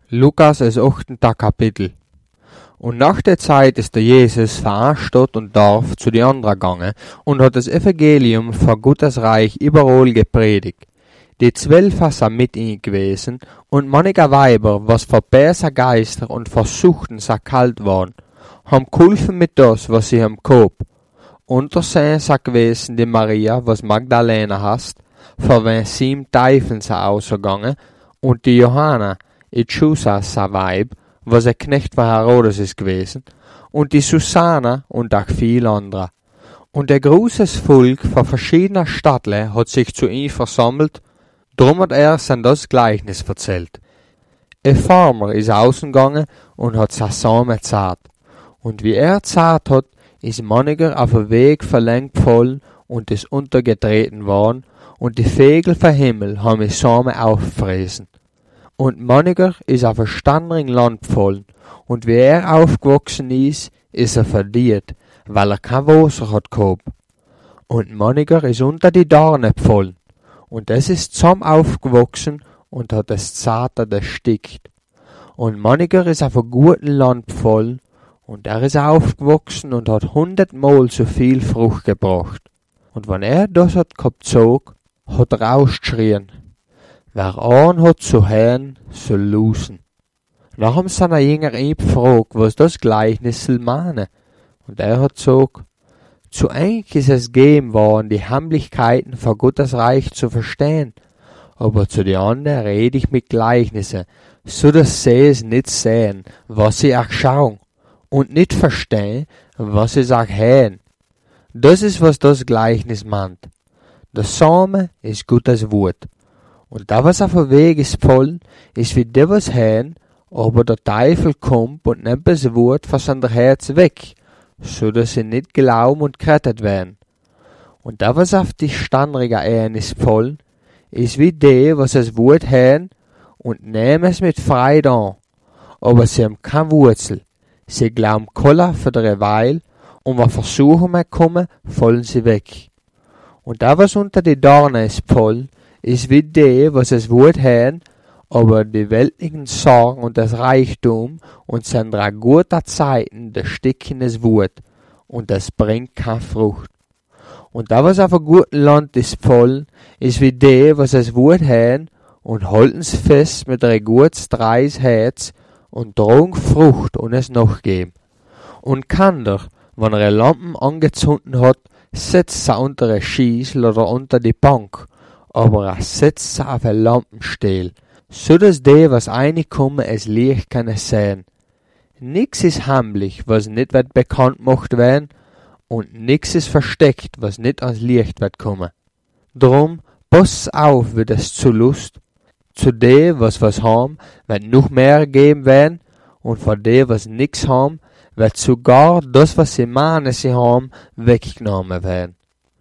Lukas, das 8. Kapitel. Und nach der Zeit ist der Jesus von einer Stadt und Dorf zu die anderen gegangen und hat das Evangelium von Gottes Reich überall gepredigt. Die 12 sind mit ihm gewesen und manche Weiber, was vor böser Geister und Versuchten so kalt waren, haben geholfen mit das, was sie haben gehabt. Unter sie sind gewesen die Maria, was Magdalena heißt, vor wen 7 Teufeln sind ausgegangen, und die Johanna, die Chusa, sein Weib, was ein Knecht von Herodes ist gewesen, und die Susanna und auch viele andere. Und ein großes Volk von verschiedenen Städten hat sich zu ihm versammelt, drum hat sein das Gleichnis erzählt. Ein Farmer ist ausgegangen und hat sein Samen zart. Und wie zart hat, ist mancher auf den Weg verlängert gefallen und ist untergetreten worden, und die Vögel vom Himmel haben die Samen auffressen. Und mancher ist auf ein standrigen Land gefallen, und wie aufgewachsen ist er verdient, weil kein Wasser hat gehabt. Und mancher ist unter die Dornen gefallen, und es ist zusammen aufgewachsen und hat das Zarte erstickt. Und mancher ist auf ein gutes Land gefallen, und ist aufgewachsen und hat 100-mal so viel Frucht gebracht. Und wenn das hat gezogen, hat ausgeschrien: Wer an hat zu hören, soll losen. Dann haben seine Jünger ihn gefragt, was das Gleichnis soll meinen. Und hat gesagt: Zu eigentlich ist es gegeben worden, die Heimlichkeiten von Gottes Reich zu verstehen. Aber zu den anderen rede ich mit Gleichnissen, so dass sie es nicht sehen, was sie auch schauen, und nicht verstehen, was sie auch hören. Das ist, was das Gleichnis meint. Der Same ist Gottes Wort. Und da, was auf dem Weg ist voll, ist wie der, was hören, aber der Teufel kommt und nimmt das Wort von seinem Herz weg, so dass sie nicht glauben und gerettet werden. Und da, was auf die standrige Ehren ist voll, ist wie der, was das Wort hören und nehmen es mit Freude an, aber sie haben keine Wurzel. Sie glauben Koller für eine Weile, und wenn Versuchungen kommen, fallen sie weg. Und da, was unter die Dornen ist voll, ist wie der, was das Wort hören, aber die weltlichen Sorgen und das Reichtum und sind guter Zeiten das Sticken des Wort, und das bringt keine Frucht. Und da, was auf einem guten Land ist voll, ist wie der, was das Wort hören und halten's fest mit einem gutes dreis Herz und tragen Frucht und es noch geben. Und Kinder, wenn er Lampen angezündet hat, setzt er unter ein Schießel oder unter die Bank, aber er setzt sie auf ein Lampenstiel, so dass die, was reinkommen, es Licht können sehen. Nix ist heimlich, was nicht wird bekannt gemacht werden, und nix ist versteckt, was nicht ans Licht wird kommen. Drum, pass auf, wird es zu Lust. Zu die, was haben, wird noch mehr geben werden, und von die, was nix haben, wird sogar das, was sie meinen, sie haben, weggenommen werden.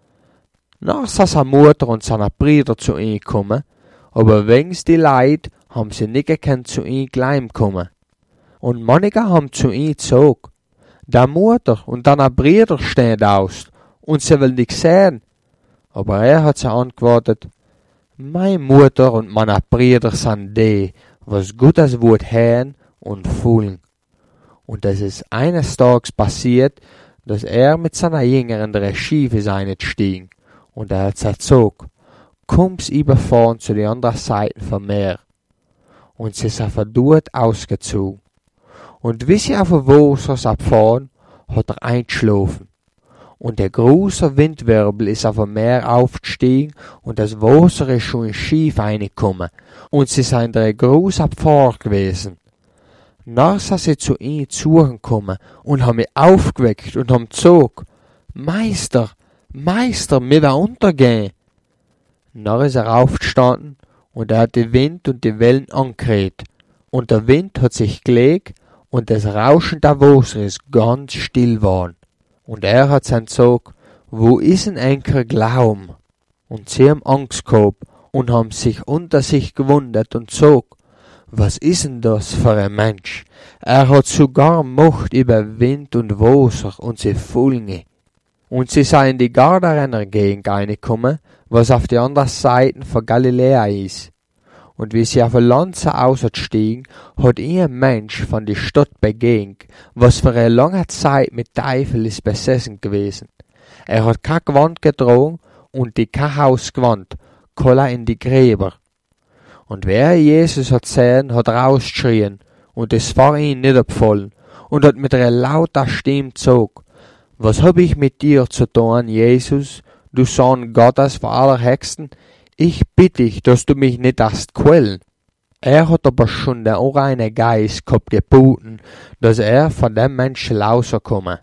Nach seiner Mutter und seiner Brüder zu ihm kommen, aber wenigstens die Leid haben sie nicht gekannt zu ihm gleich kommen. Und manche haben zu ihm gesagt: Der Mutter und deine Brüder stehen aus, und sie will dich sehen. Aber hat sie antwortet: Meine Mutter und meine Brüder sind die, was Gottes Wort hören und fühlen. Und es ist eines Tages passiert, dass mit seiner Jünger in der Schiefe seine stiegen. Und hat gesagt: Komm's überfahren zu der anderen Seite vom Meer. Und sie sind von dort ausgezogen. Und wie sie auf dem Wasser abfahren, hat eingeschlafen. Und der große Windwirbel ist auf dem Meer aufgestiegen, und das Wasser ist schon schief reingekommen. Und sie sind der große Abfahrt gewesen. Nach sind sie zu ihm zugekommen und haben ihn aufgeweckt und haben gesagt: Meister, Meister, mir wird untergehen. Dann ist er aufgestanden und hat den Wind und die Wellen angeredet. Und der Wind hat sich gelegt und das Rauschen der Wasser ist ganz still geworden. Und hat sein gesagt: Wo ist ein Enker Glauben? Und sie haben Angst gehabt und haben sich unter sich gewundert und gesagt: Was ist denn das für ein Mensch? Er hat sogar Macht über Wind und Wasser, und sie fühlen ihn. Und sie sind in die Gadarener Gegend reingekommen, was auf die andere Seite von Galiläa ist. Und wie sie auf ein Lanze ausgestiegen, hat ein Mensch von der Stadt begegnet, was für eine lange Zeit mit Teufel ist besessen gewesen. Er hat kein Gewand getragen und die kein Haus gewandt, kolla in die Gräber. Und wer Jesus hat gesehen, hat rausgeschrien, und es war ihm nicht abgefallen, und hat mit einer lauter Stimme gesagt: Was hab ich mit dir zu tun, Jesus, du Sohn Gottes vor aller Hexen? Ich bitte dich, dass du mich nicht hast quälen. Er hat aber schon den unreinen Geist gehabt geboten, dass er von dem Menschen rauskomme.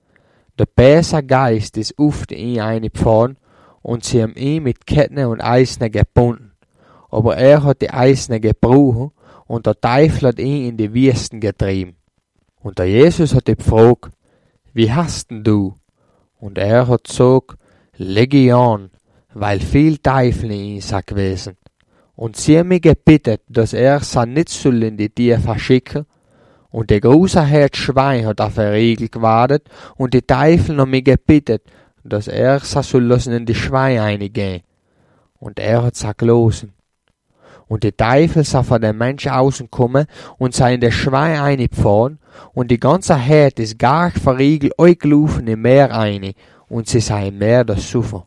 Der böse Geist ist oft in ihn eingefahren, und sie haben ihn mit Ketten und Eisen gebunden. Aber er hat die Eisen gebrochen, und der Teufel hat ihn in die Wüsten getrieben. Und der Jesus hat ihn gefragt: Wie hast denn du? Und er hat gesagt: Legion, weil viel Teufel in ihm sei gewesen. Und sie haben mich gebeten, dass er sie nicht soll in die Tiere verschicken. Und der große Schwein hat auf den Riegel gewartet, und die Teufel haben mich gebeten, dass er sie soll lassen in die Schweine eingehen. Und er hat sie gelassen. Und die Teufel sind von den Menschen außen gekommen und sind in das Schwein eingefahren, und die ganze Herde ist gar verriegelt eingelaufen im Meer ein, und sie sind im Meer das Suffen.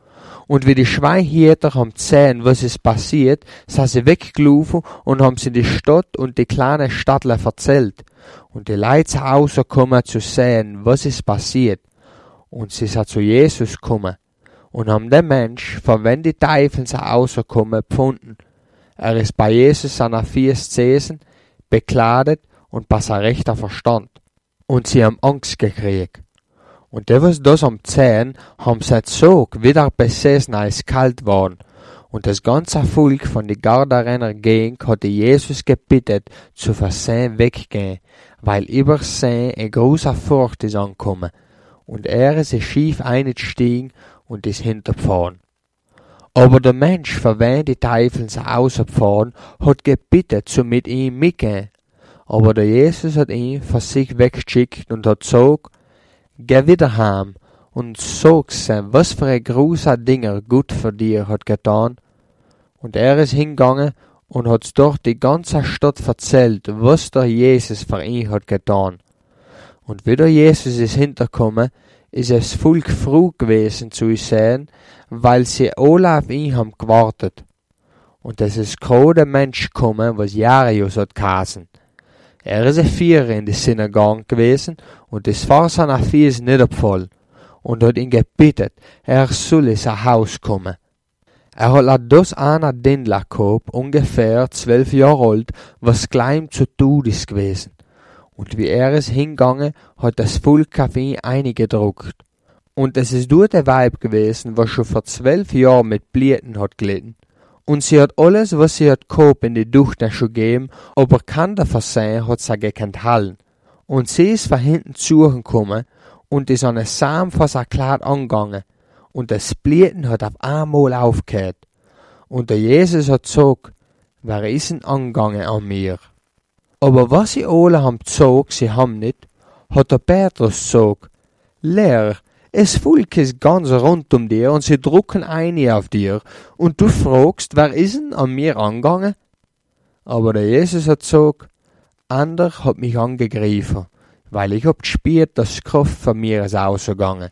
Und wie die Schweinhirter haben gesehen, was ist passiert, sind sie weggelaufen und haben sie die Stadt und die kleine Stadtler erzählt. Und die Leute sind rausgekommen zu sehen, was ist passiert. Und sie sind zu Jesus gekommen und haben den Mensch, von wenn die Teufel sind rausgekommen, gefunden. Er ist bei Jesus an der Füße gesessen, bekleidet und bei seinem rechten Verstand. Und sie haben Angst gekriegt. Und die, was das am Zehen, haben seit Sog wieder besessen, als kalt waren. Und das ganze Volk von die Gardarener Gegend hatte Jesus gebeten, zu versehen weggehen, weil über See ein großer Furcht ist angekommen. Und er ist schief eingestiegen und ist hintergefahren. Aber der Mensch, von wem die Teufel sind ausgefahren, hat gebeten, zu mit ihm mitgehen. Aber der Jesus hat ihn von sich weggeschickt und hat gesagt: Geh wieder heim und sag's ihm, was für ein großer Dinger gut für dir hat getan. Und er ist hingegangen und hat's doch die ganze Stadt erzählt, was der Jesus für ihn hat getan. Und wie der Jesus ist hintergekommen, ist es Volk froh gewesen zu ihm sehen, weil sie alle auf ihn haben gewartet. Und es ist gerade der Mensch gekommen, was Jairus hat geheißen. Er ist ein Vierer in die Synagoge gewesen, und es war seiner Füße niedergefallen, und hat ihn gebeten, er soll in sein Haus kommen. Er hat das einer Dindler gehabt, ungefähr 12 Jahre alt, was klein zu Tod ist gewesen. Und wie er ist hingegangen, hat das Volk auf ihn eingedruckt. Und es ist dort der Weib gewesen, was schon vor 12 Jahren mit Blüten hat gelitten. Und sie hat alles, was sie hat gehabt, in die Duchte schon gegeben, aber keiner von sie hat sie gekannt halten. Und sie ist von hinten zu ihm gekommen und ist an den Samen von seinem Kleid angegangen. Und das Blüten hat auf einmal aufgehört. Und der Jesus hat gesagt: Wer ist denn angegangen an mir? Aber was sie alle haben gesagt, sie haben nicht, hat der Petrus gesagt: Lehrer, es Volk ist ganz rund um dir und sie drucken ein auf dir, und du fragst, wer ist denn an mir angegangen? Aber der Jesus hat gesagt: Ander hat mich angegriffen, weil ich hab gespürt, dass die Kraft von mir ist ausgegangen.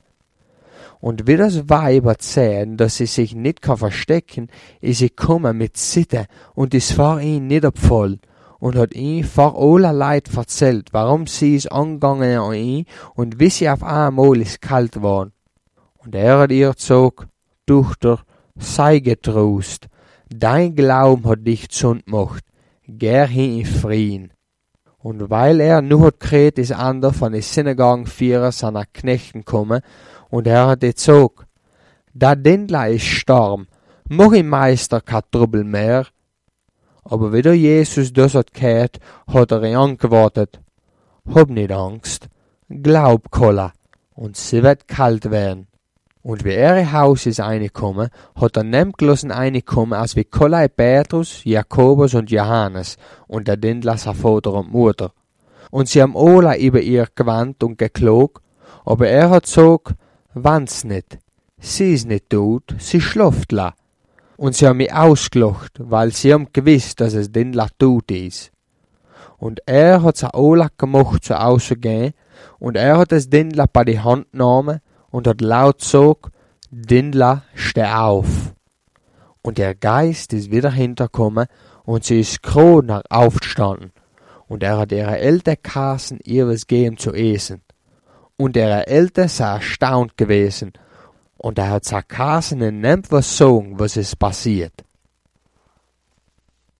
Und wie das Weib hat sehen, dass sie sich nicht verstecken kann, ist sie gekommen mit Zittern und ist vor ihn niedergefallen und hat ihm vor aller Leid erzählt, warum sie ist angegangen an ihn und wie sie auf einmal ist kalt waren. Und er hat ihr gesagt: Tochter, sei getrost, dein Glauben hat dich gesund gemacht, geh hin in Frieden. Und weil er nur hat geredet, ist einer von den Synagogenführer seiner Knechten gekommen, und er hat gesagt: Der Dindler ist starm, mach im Meister kein Trubel mehr. Aber wie der Jesus das hat gehört, hat er ihn angewartet: Hab nicht Angst, glaub Kolla, und sie wird kalt werden. Und wie er im Haus ist reingekommen, hat er nemglossen reingekommen, als wie Kolla Petrus, Jakobus und Johannes und der Dindler sein Vater und Mutter. Und sie haben alle über ihr gewandt und geklagt, aber er hat gesagt: Wann's nicht, sie ist nicht tot, sie schläft la. Und sie haben mich ausgelacht, weil sie haben gewusst, dass es Dindler tot ist. Und er hat sich alle gemacht zu Hause gehen, und er hat das Dindler bei die Hand genommen und hat laut gesagt, Dindler, steh auf. Und der Geist ist wieder hintergekommen und sie ist gerade nach aufgestanden. Und er hat ihre Eltern geheißen, ihr was geben zu essen. Und ihre Eltern sind erstaunt gewesen. Und er hat Sarkasen in nehmt was sagen, was ist passiert.